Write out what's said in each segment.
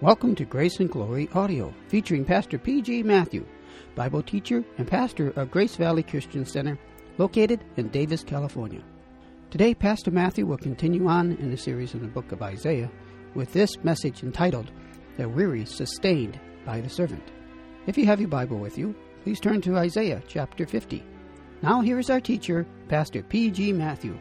Welcome to Grace and Glory Audio, featuring Pastor P.G. Matthew, Bible teacher and pastor of Grace Valley Christian Center, located in Davis, California. Today, Pastor Matthew will continue on in the series in the book of Isaiah with this message entitled, The Weary Sustained by the Servant. If you have your Bible with you, please turn to Isaiah chapter 50. Now here is our teacher, Pastor P.G. Matthew.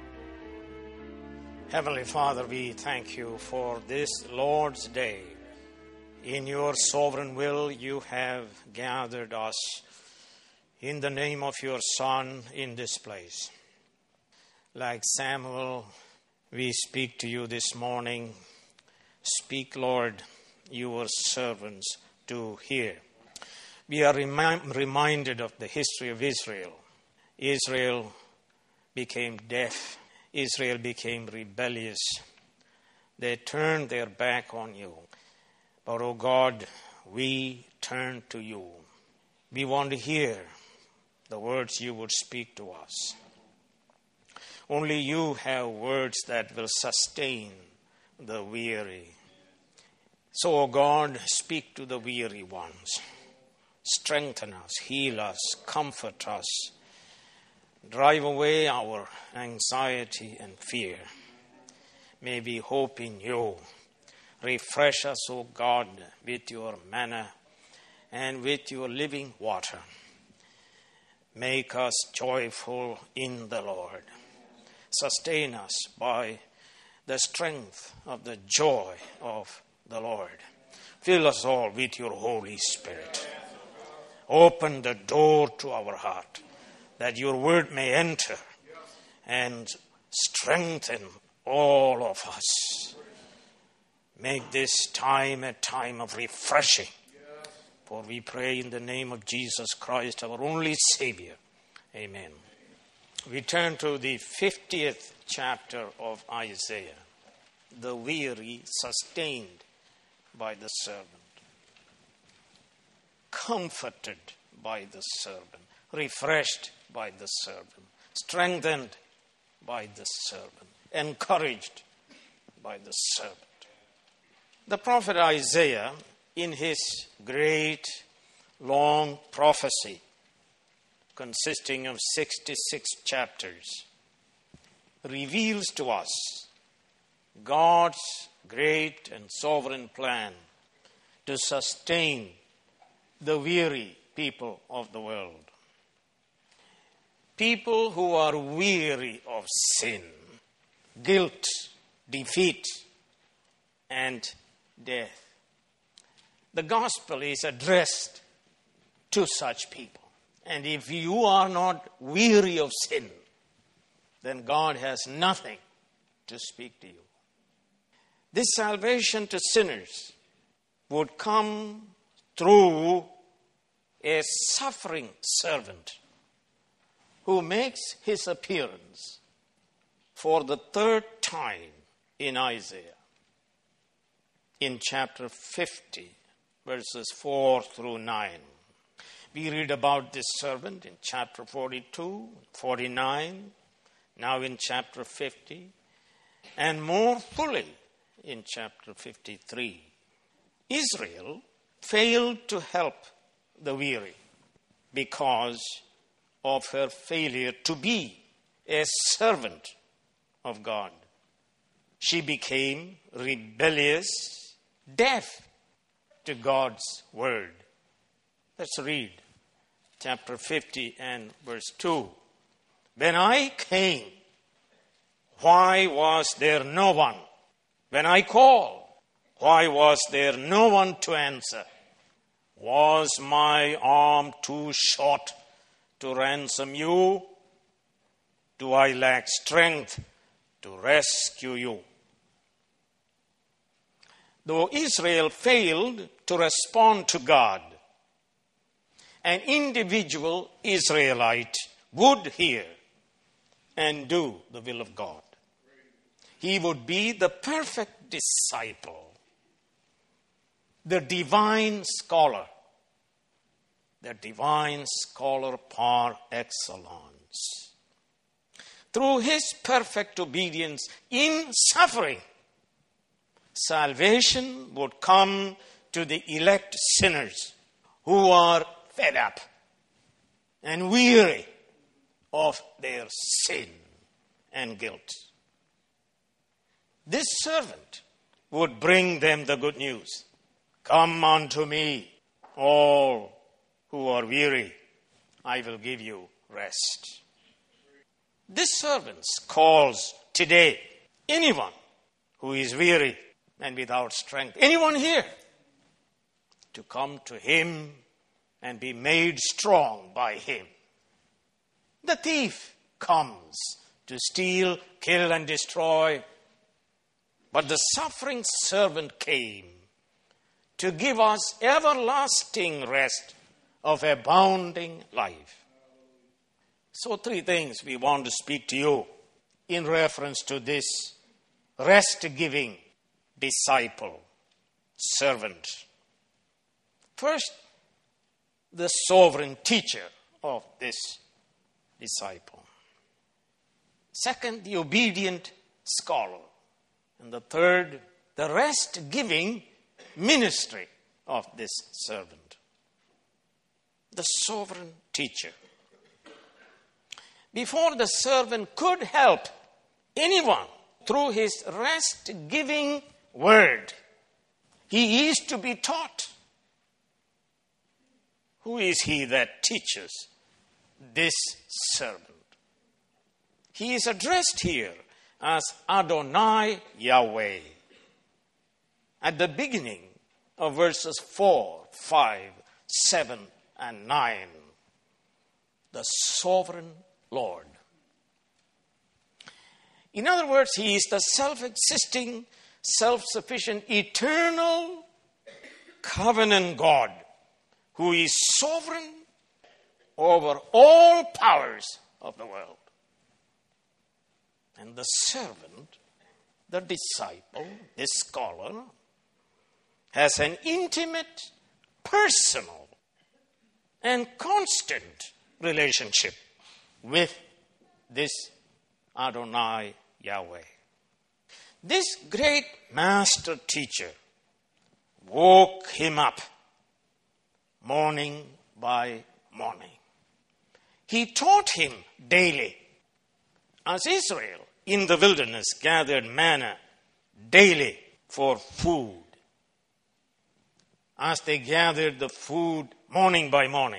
Heavenly Father, we thank you for this Lord's Day. In your sovereign will, you have gathered us in the name of your Son in this place. Like Samuel, we speak to you this morning. Speak, Lord, your servants to hear. We are reminded of the history of Israel. Israel became deaf. Israel became rebellious. They turned their back on you. But, oh God, we turn to you. We want to hear the words you would speak to us. Only you have words that will sustain the weary. So, oh God, speak to the weary ones. Strengthen us, heal us, comfort us. Drive away our anxiety and fear. May we hope in you. Refresh us, O God, with your manna and with your living water. Make us joyful in the Lord. Sustain us by the strength of the joy of the Lord. Fill us all with your Holy Spirit. Open the door to our heart, that your word may enter and strengthen all of us. Make this time a time of refreshing. For we pray in the name of Jesus Christ, our only Savior. Amen. We turn to the 50th chapter of Isaiah. The weary sustained by the servant. Comforted by the servant. Refreshed by the servant, strengthened by the servant, encouraged by the servant. The prophet Isaiah, in his great long prophecy, consisting of 66 chapters, reveals to us God's great and sovereign plan to sustain the weary people of the world. People who are weary of sin, guilt, defeat, and death. The gospel is addressed to such people. And if you are not weary of sin, then God has nothing to speak to you. This salvation to sinners would come through a suffering servant who makes his appearance for the third time in Isaiah. In chapter 50, verses 4 through 9. We read about this servant in chapter 42, 49, now in chapter 50, and more fully in chapter 53. Israel failed to help the weary because of her failure to be a servant of God. She became rebellious, deaf to God's word. Let's read chapter 50 and verse 2. When I came, why was there no one? When I called, why was there no one to answer? Was my arm too short to ransom you? Do I lack strength to rescue you? Though Israel failed to respond to God, an individual Israelite would hear and do the will of God. He would be the perfect disciple, the divine scholar par excellence. Through his perfect obedience in suffering, salvation would come to the elect sinners who are fed up and weary of their sin and guilt. This servant would bring them the good news. Come unto me, all who are weary, I will give you rest. This servant calls today anyone who is weary and without strength, anyone here, to come to him and be made strong by him. The thief comes to steal, kill, and destroy, but the suffering servant came to give us everlasting rest of abounding life. So 3 things we want to speak to you in reference to this rest-giving disciple, servant. First, the sovereign teacher of this disciple. Second, the obedient scholar. And the third, the rest-giving ministry of this servant. The sovereign teacher. Before the servant could help anyone through his rest-giving word, he is to be taught. Who is he that teaches this servant? He is addressed here as Adonai Yahweh. At the beginning of verses 4, 5, 7, and 9, the sovereign Lord. In other words, he is the self-existing, self-sufficient, eternal covenant God who is sovereign over all powers of the world. And the servant, the disciple, the scholar, has an intimate, personal, and constant relationship with this Adonai Yahweh. This great master teacher woke him up morning by morning. He taught him daily, as Israel in the wilderness gathered manna daily for food. As they gathered the food morning by morning,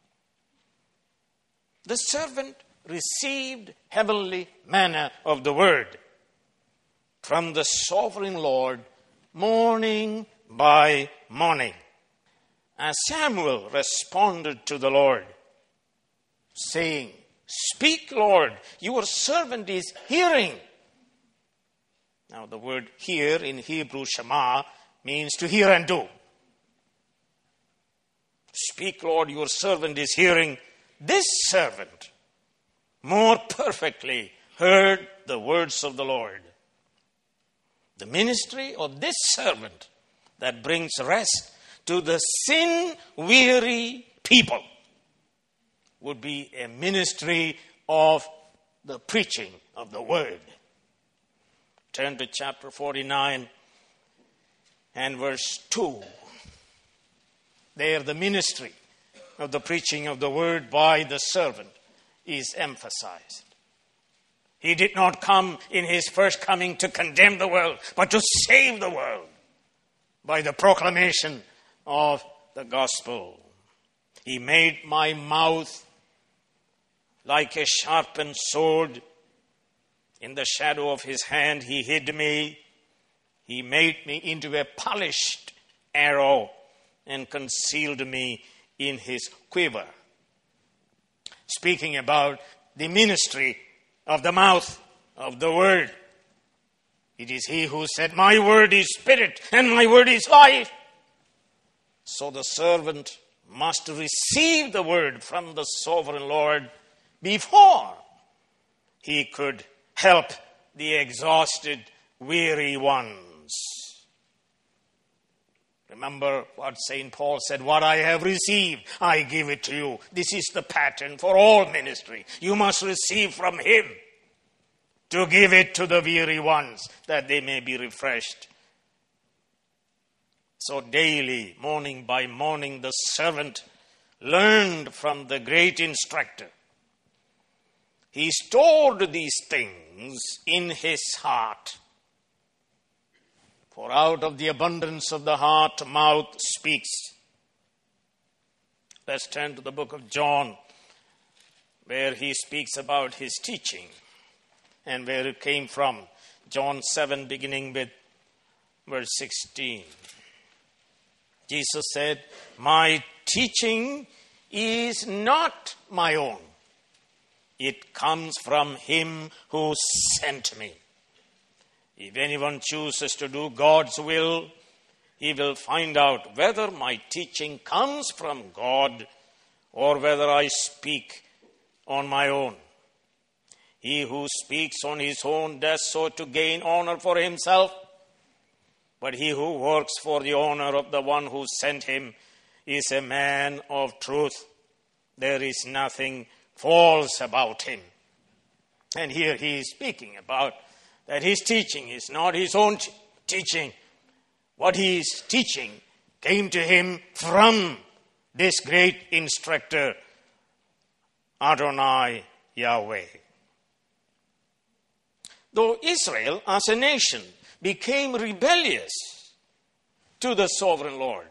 the servant received heavenly manna of the word from the sovereign Lord morning by morning. As Samuel responded to the Lord, saying, "Speak, Lord, your servant is hearing." Now the word hear in Hebrew, Shema, means to hear and do. Speak, Lord, your servant is hearing. This servant more perfectly heard the words of the Lord. The ministry of this servant that brings rest to the sin-weary people would be a ministry of the preaching of the word. Turn to chapter 49 and verse 2. There the ministry of the preaching of the word by the servant is emphasized. He did not come in his first coming to condemn the world, but to save the world by the proclamation of the gospel. He made my mouth like a sharpened sword. In the shadow of his hand he hid me. He made me into a polished arrow and concealed me in his quiver. Speaking about the ministry of the mouth of the word. It is he who said, "My word is spirit and my word is life." So the servant must receive the word from the sovereign Lord before he could help the exhausted, weary ones. Remember what St. Paul said, "What I have received, I give it to you." This is the pattern for all ministry. You must receive from him to give it to the weary ones, that they may be refreshed So daily, morning by morning, the servant learned from the great instructor. He stored these things in his heart. For out of the abundance of the heart, mouth speaks. Let's turn to the book of John, where he speaks about his teaching and where it came from. John 7, beginning with verse 16. Jesus said, "My teaching is not my own. It comes from him who sent me. If anyone chooses to do God's will, he will find out whether my teaching comes from God or whether I speak on my own. He who speaks on his own does so to gain honor for himself, but he who works for the honor of the one who sent him is a man of truth. There is nothing false about him." And here he is speaking about that his teaching is not his own teaching. What he is teaching came to him from this great instructor, Adonai Yahweh. Though Israel as a nation became rebellious to the sovereign Lord,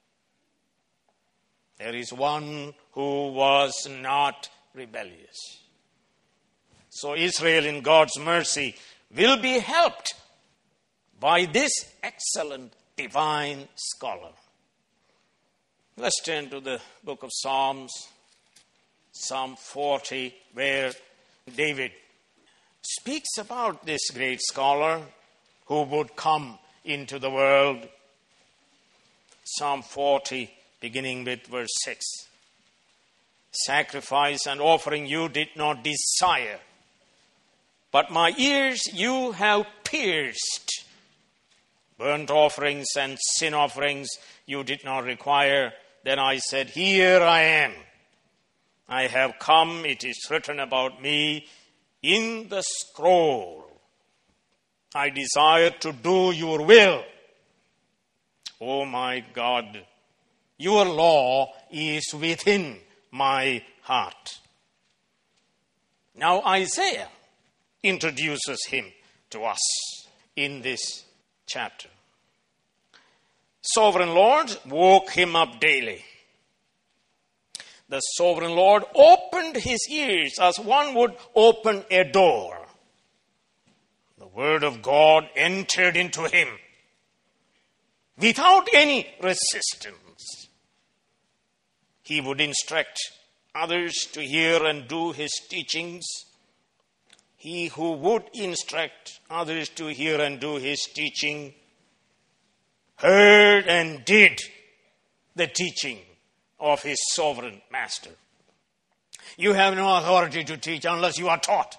there is one who was not rebellious. So Israel, in God's mercy, will be helped by this excellent divine scholar. Let's turn to the book of Psalms, Psalm 40, where David speaks about this great scholar who would come into the world. Psalm 40, beginning with verse 6. "Sacrifice and offering you did not desire, but my ears you have pierced. Burnt offerings and sin offerings you did not require. Then I said, here I am. I have come, it is written about me in the scroll. I desire to do your will. Oh my God, your law is within my heart." Now Isaiah introduces him to us in this chapter. Sovereign Lord woke him up daily. The sovereign Lord opened his ears as one would open a door. The word of God entered into him without any resistance. He would instruct others to hear and do his teachings. He who would instruct others to hear and do his teaching heard and did the teaching of his sovereign master. You have no authority to teach unless you are taught.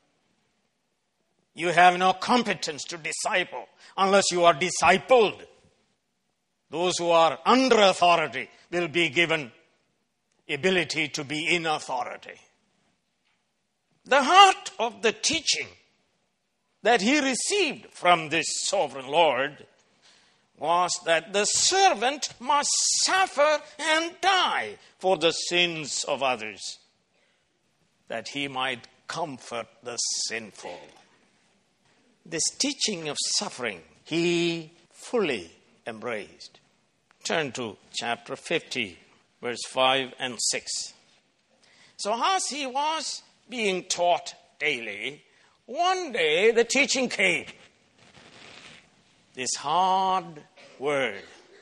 You have no competence to disciple unless you are discipled. Those who are under authority will be given ability to be in authority. The heart of the teaching that he received from this sovereign Lord was that the servant must suffer and die for the sins of others, that he might comfort the sinful. This teaching of suffering he fully embraced. Turn to chapter 50, verse 5 and 6. So as he was being taught daily, one day the teaching came. This hard word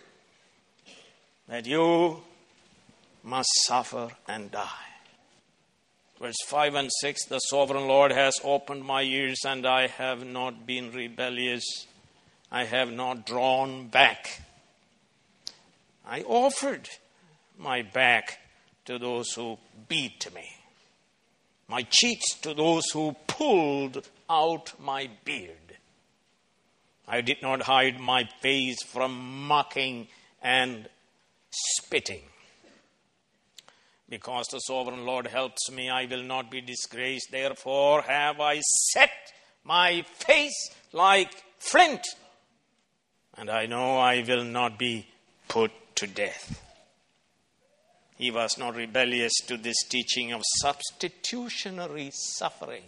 that you must suffer and die. Verse 5 and 6, the sovereign Lord has opened my ears and I have not been rebellious. I have not drawn back. I offered my back to those who beat me, my cheeks to those who pulled out my beard. I did not hide my face from mocking and spitting. Because the sovereign Lord helps me, I will not be disgraced. Therefore have I set my face like flint. and I know I will not be put to death. He was not rebellious to this teaching of substitutionary suffering.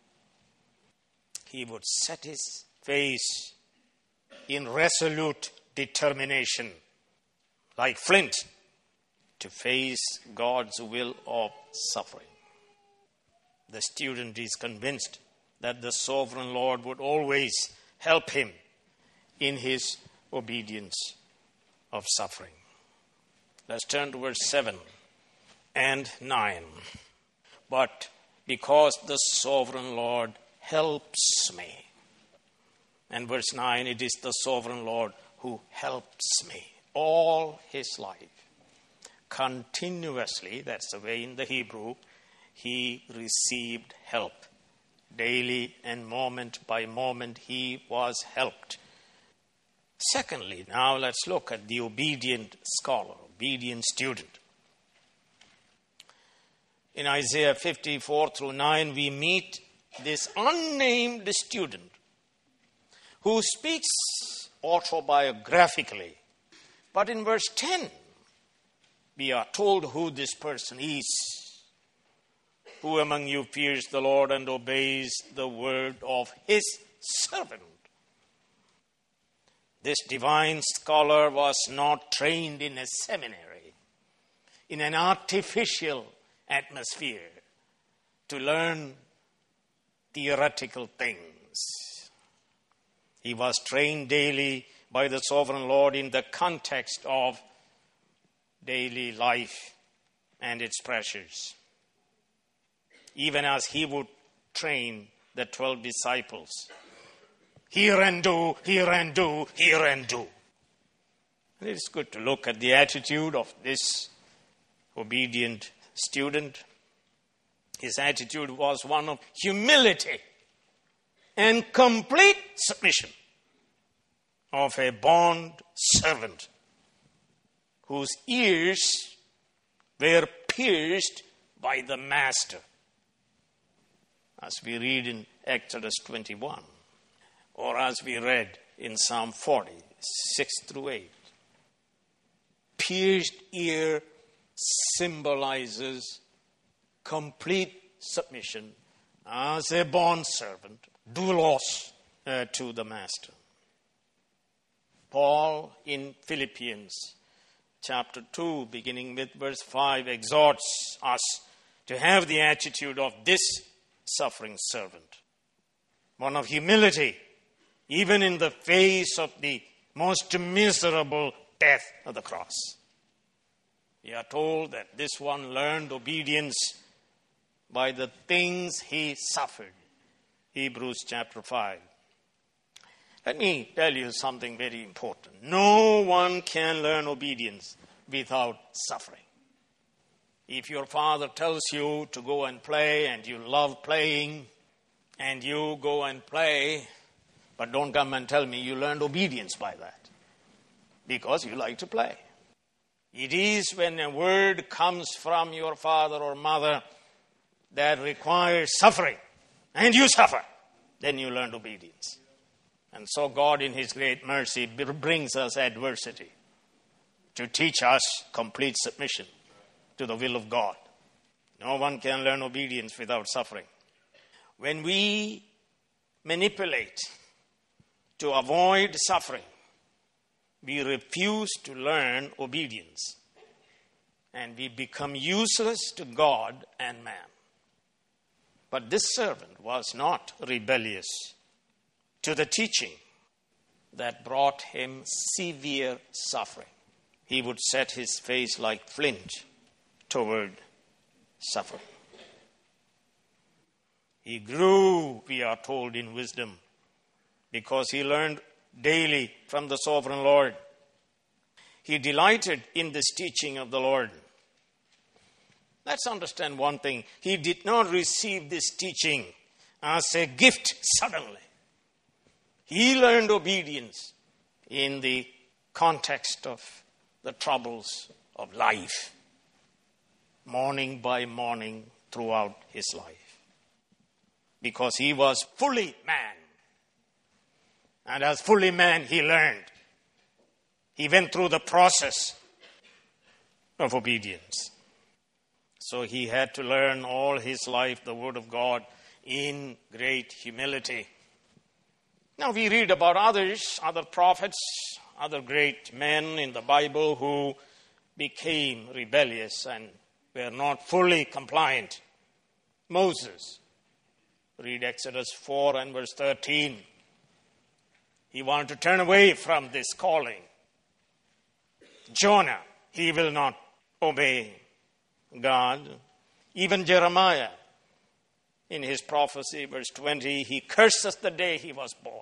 He would set his face in resolute determination, like flint, to face God's will of suffering. The student is convinced that the sovereign Lord would always help him in his obedience of suffering. Let's turn to verse 7 and 9. But because the sovereign Lord helps me. And verse 9, it is the sovereign Lord who helps me all his life. Continuously, that's the way in the Hebrew, he received help. Daily and moment by moment, he was helped. Secondly, now let's look at the obedient scholar, obedient student. In Isaiah 54 through 9, we meet this unnamed student who speaks autobiographically. But in verse 10, we are told who this person is. Who among you fears the Lord and obeys the word of his servant? This divine scholar was not trained in a seminary, in an artificial atmosphere, to learn theoretical things. He was trained daily by the sovereign Lord in the context of daily life and its pressures. Even as he would train the 12 disciples. Hear and do, hear and do, hear and do. And it is good to look at the attitude of this obedient student. His attitude was one of humility and complete submission of a bond servant whose ears were pierced by the master, as we read in Exodus 21, or as we read in Psalm 40, 6 through 8. Pierced ear symbolizes complete submission as a bondservant, doulos, to the master. Paul in Philippians chapter 2, beginning with verse 5, exhorts us to have the attitude of this suffering servant, one of humility, even in the face of the most miserable death of the cross. We are told that this one learned obedience by the things he suffered. Hebrews chapter 5. Let me tell you something very important. No one can learn obedience without suffering. If your father tells you to go and play and you love playing and you go and play, but don't come and tell me you learned obedience by that because you like to play. It is when a word comes from your father or mother that requires suffering and you suffer, then you learn obedience. And so God in his great mercy brings us adversity to teach us complete submission to the will of God. No one can learn obedience without suffering. When we manipulate to avoid suffering, we refuse to learn obedience and we become useless to God and man. But this servant was not rebellious to the teaching that brought him severe suffering. He would set his face like flint toward suffering. He grew, we are told, in wisdom because he learned daily from the sovereign Lord. He delighted in this teaching of the Lord. Let's understand one thing. He did not receive this teaching as a gift suddenly. He learned obedience in the context of the troubles of life, morning by morning throughout his life. Because he was fully man. And as fully man, he learned He went through the process of obedience. So he had to learn all his life the word of God in great humility. Now we read about others, other prophets, other great men in the Bible who became rebellious and were not fully compliant. Moses, read Exodus 4 and verse 13. He wanted to turn away from this calling. Jonah, he will not obey God. Even Jeremiah, in his prophecy, verse 20, he curses the day he was born.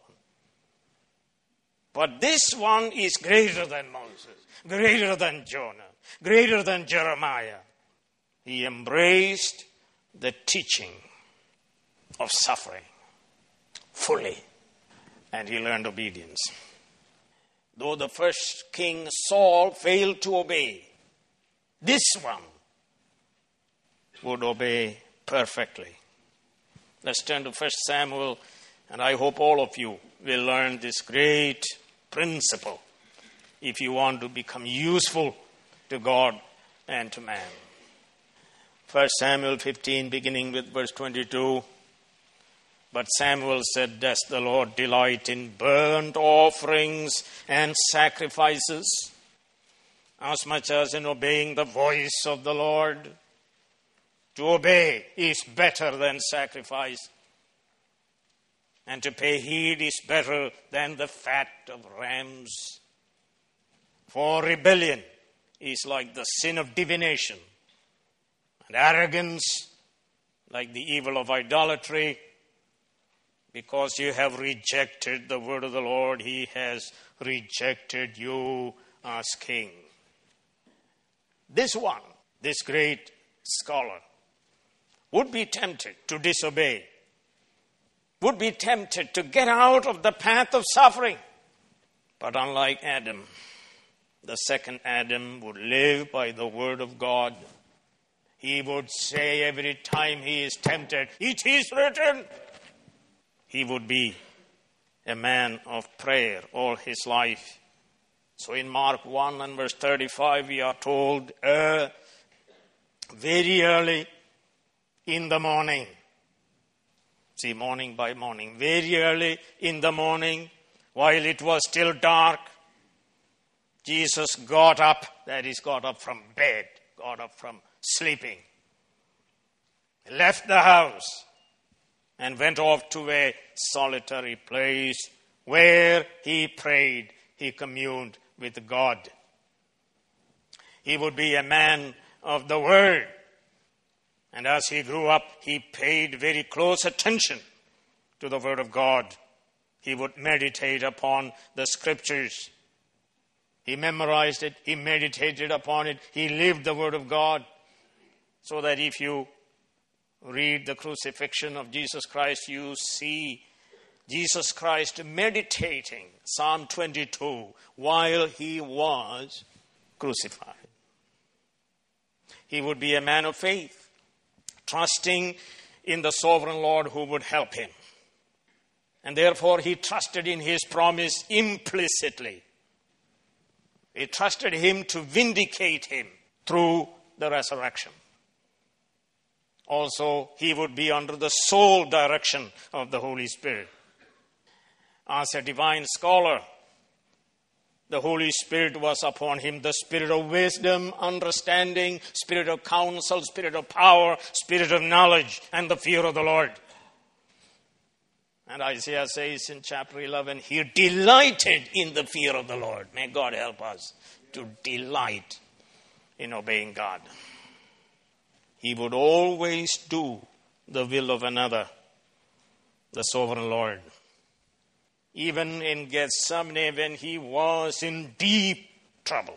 But this one is greater than Moses, greater than Jonah, greater than Jeremiah. He embraced the teaching of suffering fully, and he learned obedience. Though the first king Saul failed to obey, this one would obey perfectly. Let's turn to 1 Samuel, and I hope all of you will learn this great principle if you want to become useful to God and to man. 1 Samuel 15, beginning with verse 22. But Samuel said, does the Lord delight in burnt offerings and sacrifices, as much as in obeying the voice of the Lord? To obey is better than sacrifice, and to pay heed is better than the fat of rams. For rebellion is like the sin of divination, and arrogance like the evil of idolatry. Because you have rejected the word of the Lord, he has rejected you as king. This one, this great scholar, would be tempted to disobey, would be tempted to get out of the path of suffering. But unlike Adam, the second Adam would live by the word of God. He would say every time he is tempted, it is written. He would be a man of prayer all his life. So in Mark 1 and verse 35, we are told, very early in the morning. See, morning by morning. Very early in the morning, while it was still dark, Jesus got up, that is, got up from bed, got up from sleeping, left the house, and went off to a solitary place where he prayed, he communed with God. He would be a man of the word. And as he grew up, he paid very close attention to the word of God. He would meditate upon the scriptures. He memorized it, he meditated upon it, he lived the word of God. So that if you read the crucifixion of Jesus Christ, you see Jesus Christ meditating Psalm 22 while he was crucified. He would be a man of faith, trusting in the sovereign Lord who would help him. And therefore he trusted in his promise implicitly. He trusted him to vindicate him through the resurrection. Also, he would be under the sole direction of the Holy Spirit. As a divine scholar, the Holy Spirit was upon him, the spirit of wisdom, understanding, spirit of counsel, spirit of power, spirit of knowledge, and the fear of the Lord. And Isaiah says in chapter 11, he delighted in the fear of the Lord. May God help us to delight in obeying God. He would always do the will of another, the sovereign Lord. Even in Gethsemane, when he was in deep trouble,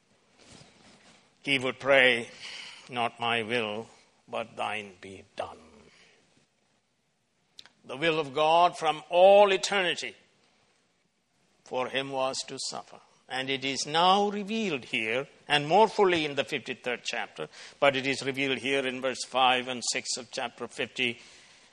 he would pray, not my will, but thine be done. The will of God from all eternity for him was to suffer. And it is now revealed here, and more fully in the 53rd chapter, but it is revealed here in verse 5 and 6 of chapter 50.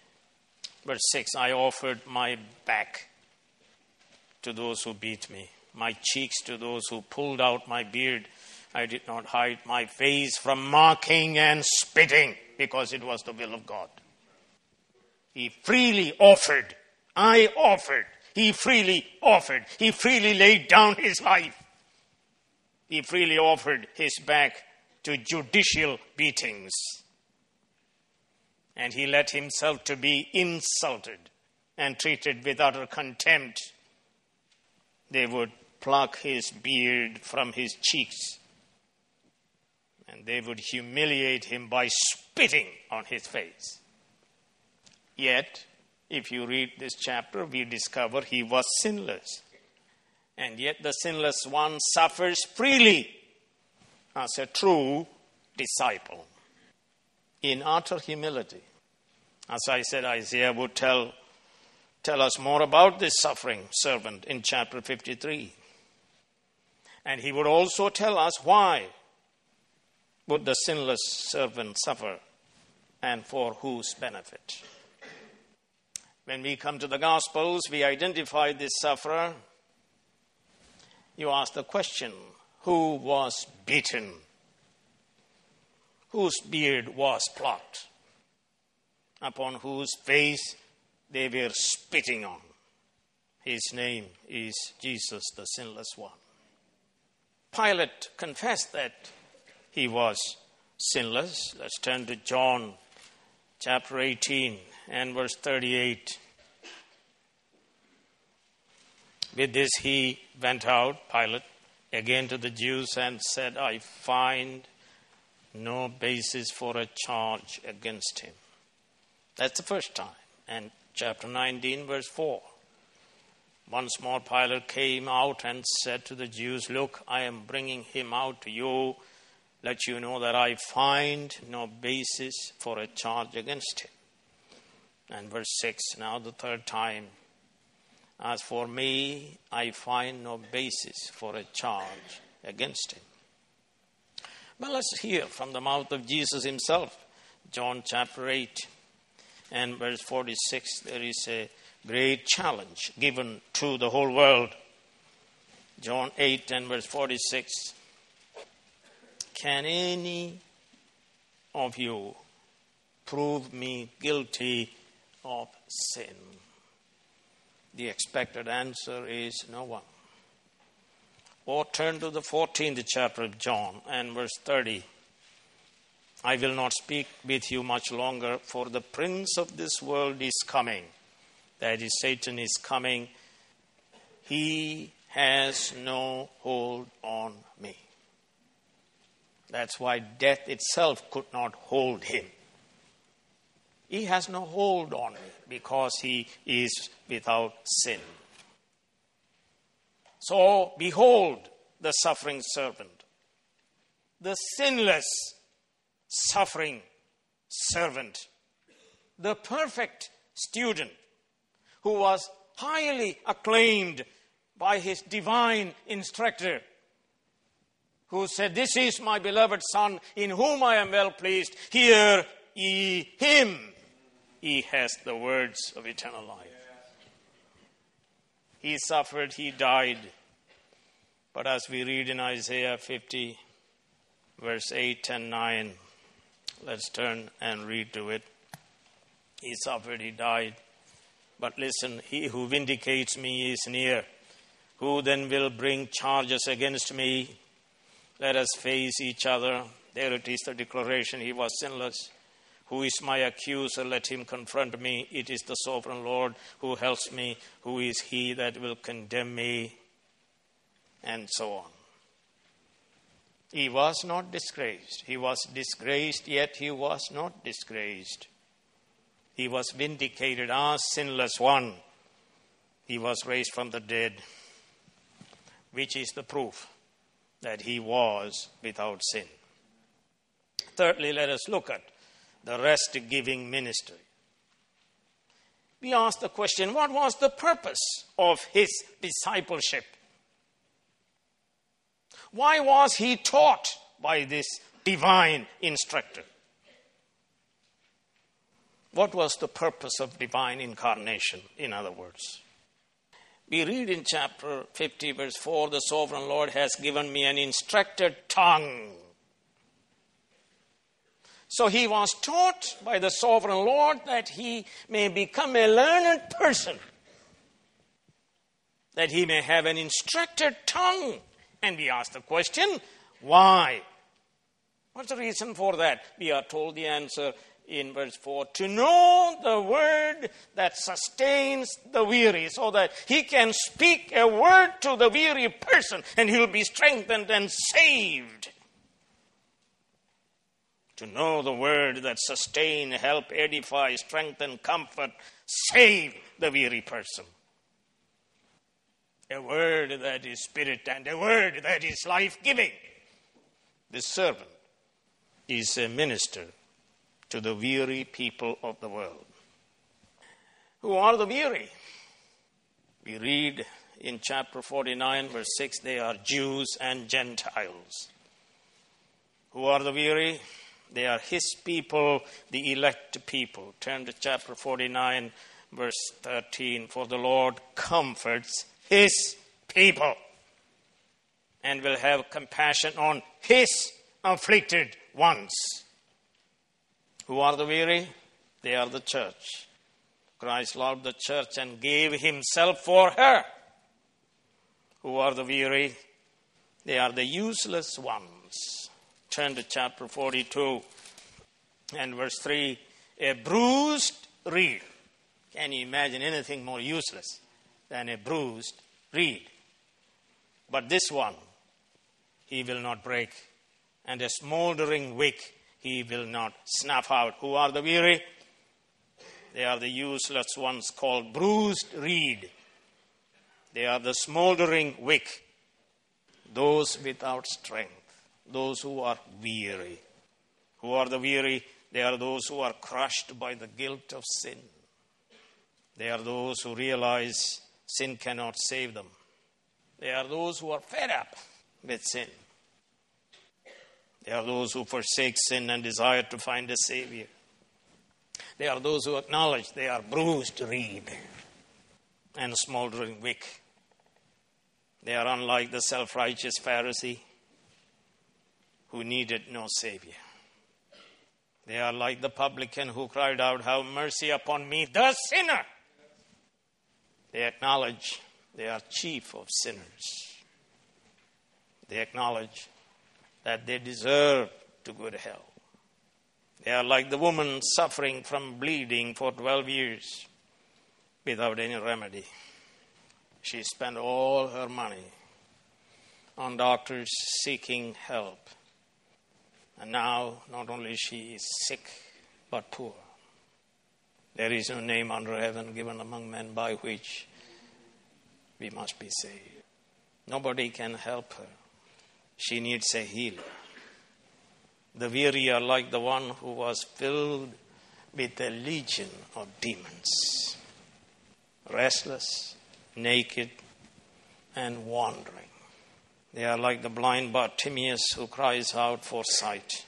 Verse 6, I offered my back to those who beat me, my cheeks to those who pulled out my beard. I did not hide my face from mocking and spitting, because it was the will of God. He freely offered. I offered. He freely offered. He freely laid down his life. He freely offered his back to judicial beatings. And he let himself to be insulted and treated with utter contempt. They would pluck his beard from his cheeks, and they would humiliate him by spitting on his face. Yet, if you read this chapter, we discover he was sinless. And yet the sinless one suffers freely as a true disciple, in utter humility. As I said, Isaiah would tell us more about this suffering servant in chapter 53. And he would also tell us why would the sinless servant suffer and for whose benefit. When we come to the Gospels, we identify this sufferer. You ask the question, who was beaten? Whose beard was plucked? Upon whose face they were spitting on? His name is Jesus, the sinless one. Pilate confessed that he was sinless. Let's turn to John chapter 18 and verse 38. With this he went out, Pilate, again to the Jews and said, I find no basis for a charge against him. That's the first time. And chapter 19, verse 4. Once more Pilate came out and said to the Jews, look, I am bringing him out to you, let you know that I find no basis for a charge against him. And verse 6, now the third time, as for me, I find no basis for a charge against him. Well, let's hear from the mouth of Jesus himself. John chapter 8 and verse 46, there is a great challenge given to the whole world. John 8 and verse 46. Can any of you prove me guilty of sin? The expected answer is no one. Or turn to the 14th chapter of John and verse 30. I will not speak with you much longer, for the prince of this world is coming. That is, Satan is coming. He has no hold on me. That's why death itself could not hold him. He has no hold on me because he is without sin. So, behold the suffering servant, the sinless suffering servant, the perfect student who was highly acclaimed by his divine instructor, who said, this is my beloved Son, in whom I am well pleased. Hear ye him. He has the words of eternal life. He suffered, he died. But as we read in Isaiah 50, verse 8 and 9, let's turn and read to it. He suffered, he died. But listen, he who vindicates me is near. Who then will bring charges against me? Let us face each other. There it is, the declaration. He was sinless. Who is my accuser? Let him confront me. It is the sovereign Lord who helps me. Who is he that will condemn me? And so on. He was not disgraced. He was disgraced, yet he was not disgraced. He was vindicated as sinless one. He was raised from the dead, which is the proof that he was without sin. Thirdly, let us look at the rest-giving ministry. We ask the question, what was the purpose of his discipleship? Why was he taught by this divine instructor? What was the purpose of divine incarnation, in other words? We read in chapter 50, verse 4, the sovereign Lord has given me an instructed tongue. So he was taught by the sovereign Lord that he may become a learned person, that he may have an instructed tongue. And we ask the question, why? What's the reason for that? We are told the answer in verse 4, to know the word that sustains the weary, so that he can speak a word to the weary person and he will be strengthened and saved. To know the word that sustain, help, edify, strengthen, comfort, save the weary person. A word that is spirit and a word that is life-giving. This servant is a minister to the weary people of the world. Who are the weary? We read in chapter 49, verse 6, they are Jews and Gentiles. Who are the weary? They are his people, the elect people. Turn to chapter 49, verse 13. For the Lord comforts his people and will have compassion on his afflicted ones. Who are the weary? They are the church. Christ loved the church and gave himself for her. Who are the weary? They are the useless ones. Turn to chapter 42 and verse 3. A bruised reed. Can you imagine anything more useless than a bruised reed? But this one he will not break, and a smoldering wick he will not snuff out. Who are the weary? They are the useless ones called bruised reed. They are the smoldering wick. Those without strength. Those who are weary. Who are the weary? They are those who are crushed by the guilt of sin. They are those who realize sin cannot save them. They are those who are fed up with sin. They are those who forsake sin and desire to find a Savior. They are those who acknowledge they are bruised reed and smoldering wick. They are unlike the self-righteous Pharisee who needed no Savior. They are like the publican who cried out, "Have mercy upon me, the sinner." They acknowledge they are chief of sinners. They acknowledge that they deserve to go to hell. They are like the woman suffering from bleeding for 12 years without any remedy. She spent all her money on doctors seeking help. And now, not only she is sick, but poor. There is no name under heaven given among men by which we must be saved. Nobody can help her. She needs a healer. The weary are like the one who was filled with a legion of demons. Restless, naked, and wandering. They are like the blind Bartimaeus who cries out for sight.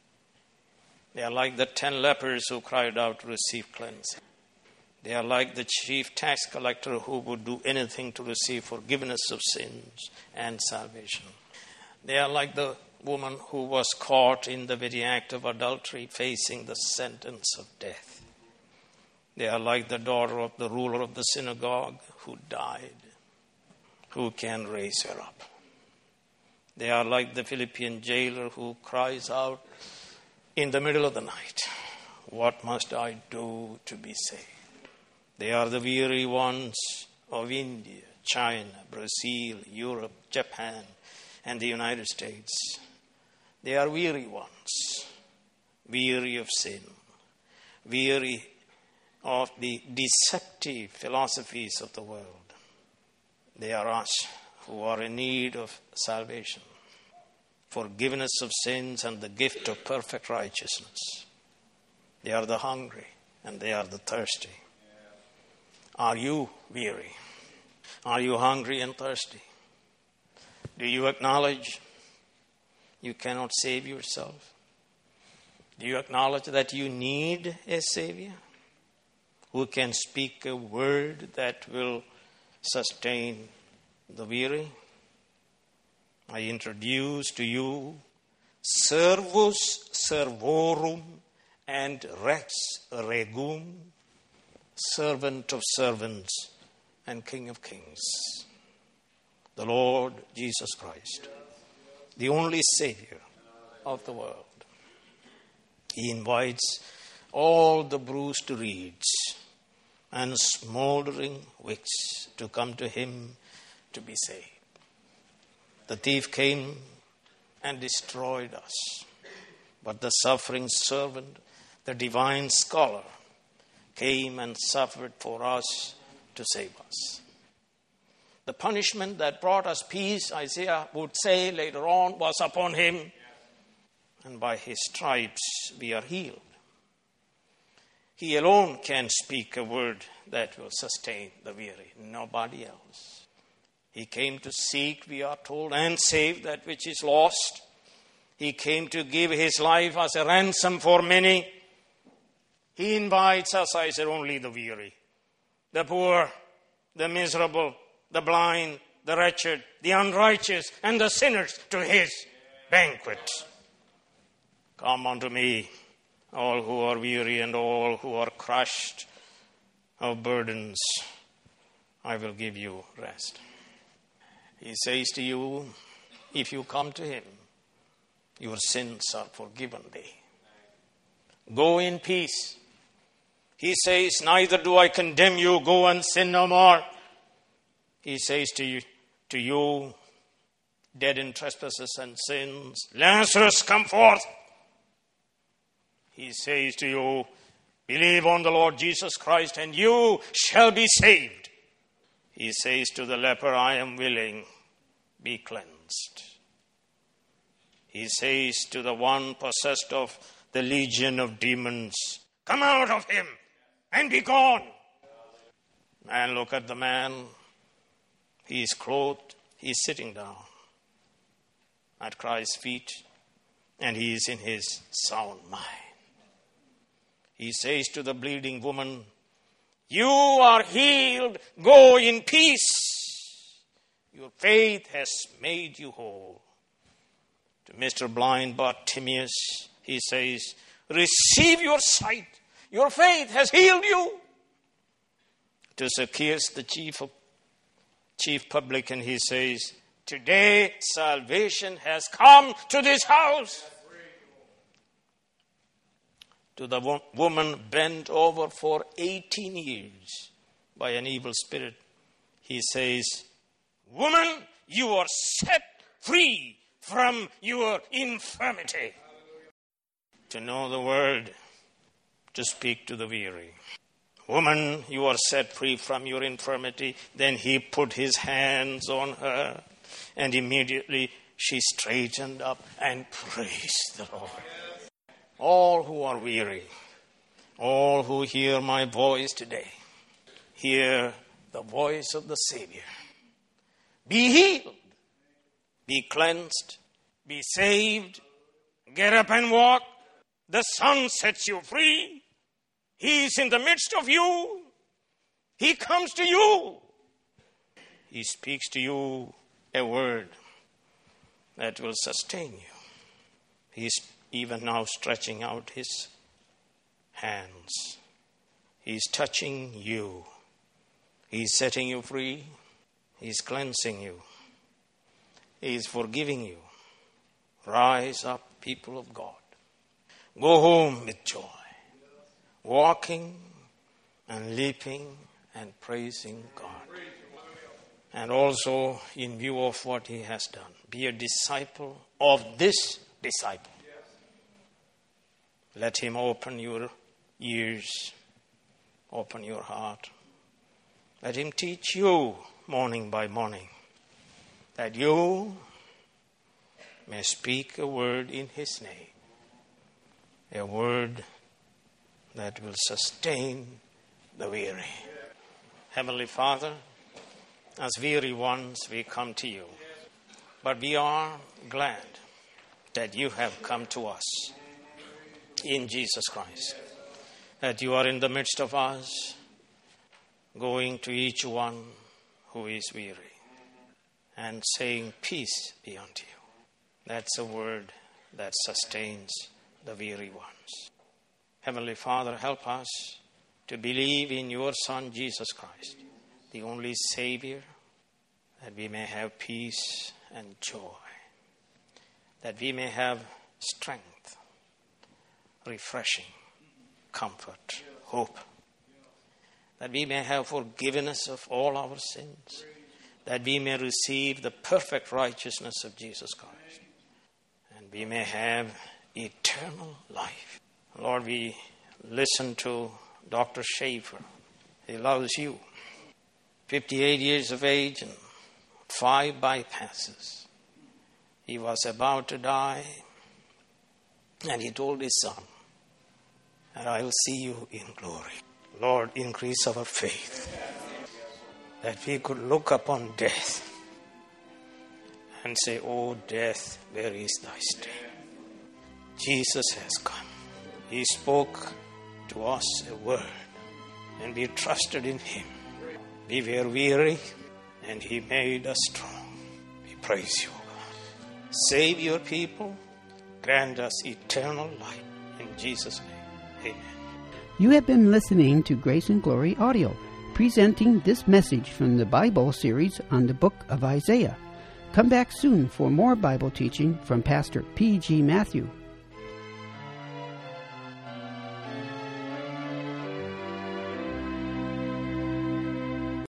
They are like the 10 lepers who cried out to receive cleansing. They are like the chief tax collector who would do anything to receive forgiveness of sins and salvation. They are like the woman who was caught in the very act of adultery, facing the sentence of death. They are like the daughter of the ruler of the synagogue who died. Who can raise her up? They are like the Philippian jailer who cries out in the middle of the night, "What must I do to be saved?" They are the weary ones of India, China, Brazil, Europe, Japan, and the United States. They are weary ones, weary of sin, weary of the deceptive philosophies of the world. They are us who are in need of salvation, forgiveness of sins, and the gift of perfect righteousness. They are the hungry and they are the thirsty. Are you weary? Are you hungry and thirsty? Do you acknowledge you cannot save yourself? Do you acknowledge that you need a Savior who can speak a word that will sustain the weary. I introduce to you Servus Servorum and Rex Regum, servant of servants and King of kings, the Lord Jesus Christ, the only Savior of the world. He invites all the bruised reeds and smoldering wicks to come to him to be saved. The thief came and destroyed us, but the suffering servant, the divine scholar, came and suffered for us to save us. The punishment that brought us peace, Isaiah would say later on, was upon him, and by his stripes we are healed. He alone can speak a word that will sustain the weary, nobody else. He came to seek, we are told, and save that which is lost. He came to give his life as a ransom for many. He invites us, I said, only the weary, the poor, the miserable, the blind, the wretched, the unrighteous, and the sinners to his banquet. Come unto me, all who are weary and all who are crushed of burdens. I will give you rest. He says to you, if you come to him, your sins are forgiven thee. Go in peace. He says, neither do I condemn you, go and sin no more. He says to you, dead in trespasses and sins, Lazarus, come forth. He says to you, believe on the Lord Jesus Christ and you shall be saved. He says to the leper, I am willing, be cleansed. He says to the one possessed of the legion of demons, come out of him and be gone. And look at the man. He is clothed. He is sitting down at Christ's feet, and he is in his sound mind. He says to the bleeding woman, you are healed. Go in peace. Your faith has made you whole. To Mr. Blind Bartimaeus, he says, receive your sight. Your faith has healed you. To Zacchaeus, the chief publican, he says, today salvation has come to this house. To the woman bent over for 18 years by an evil spirit, he says, woman, you are set free from your infirmity. To know the word, to speak to the weary. Woman, you are set free from your infirmity. Then he put his hands on her, and immediately she straightened up and praised the Lord. All who are weary, all who hear my voice today, hear the voice of the Savior. Be healed, be cleansed, be saved, get up and walk. The Son sets you free. He is in the midst of you. He comes to you. He speaks to you a word that will sustain you. He is even now stretching out his hands. He's touching you. He's setting you free. He's cleansing you. He's forgiving you. Rise up, people of God. Go home with joy, walking and leaping and praising God. And also, in view of what he has done, be a disciple of this disciple. Let him open your ears, open your heart. Let him teach you morning by morning, that you may speak a word in his name, a word that will sustain the weary. Heavenly Father, as weary ones, we come to you. But we are glad that you have come to us in Jesus Christ, that you are in the midst of us, going to each one who is weary, and saying, peace be unto you. That's a word that sustains the weary ones. Heavenly Father, help us to believe in your Son, Jesus Christ, the only Savior, that we may have peace and joy, that we may have strength, refreshing, comfort, hope, that we may have forgiveness of all our sins, that we may receive the perfect righteousness of Jesus Christ, and we may have eternal life. Lord, we listen to Dr. Schaefer. He loves you. 58 years of age and 5 bypasses. He was about to die, and he told his son, and I will see you in glory. Lord, increase our faith, that we could look upon death and say, "O death, where is thy sting?" Jesus has come. He spoke to us a word, and we trusted in him. We were weary, and he made us strong. We praise you, God. Save your people. Grant us eternal life. In Jesus' name, amen. You have been listening to Grace and Glory Audio, presenting this message from the Bible series on the book of Isaiah. Come back soon for more Bible teaching from Pastor P.G. Matthew.